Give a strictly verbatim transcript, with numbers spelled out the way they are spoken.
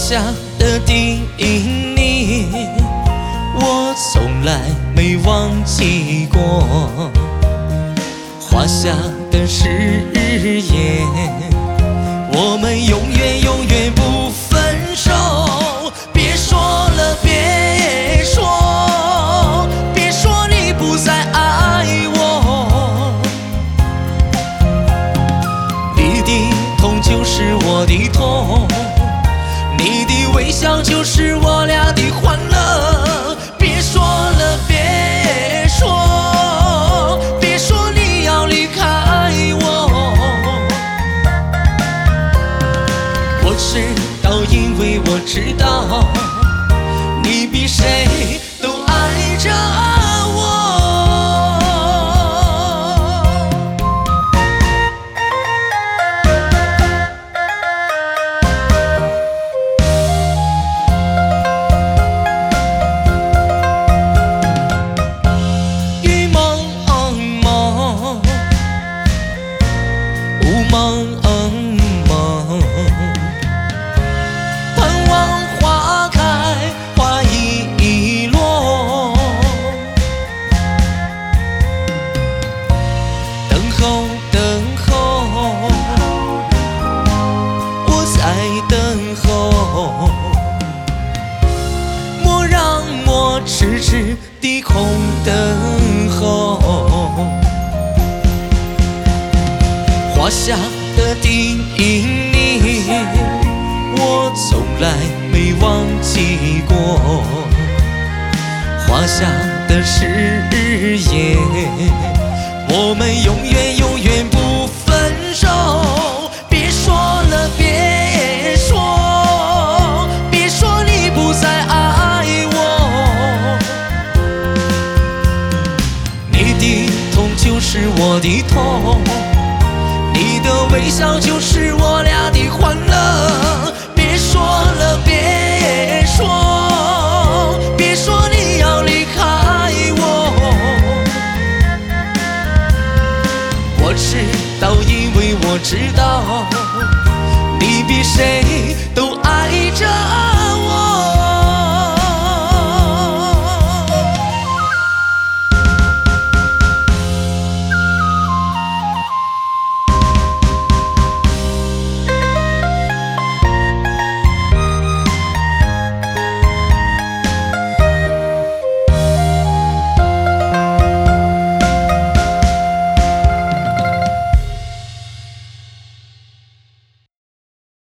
下的叮咛，我从来没忘记过。画下的誓言，我们永远永远不分手。别说了，别说，别说你不再爱我。你的痛就是我的痛，你的微笑就是我俩的欢乐。别说了，别说，别说你要离开我。我知道，因为我知道，你比谁都爱着我。梦梦，盼望花开花已落，等候等候，我在等候，莫让我痴痴地空等候。画下的叮咛，我从来没忘记过。画下的誓言，我们永远永远不分手。别说了，别说，别说你不再爱我。你的痛就是我的痛，你的微笑就是我俩的欢乐。别说了，别说，别说你要离开我。我知道，因为我知道，你比谁都爱着我。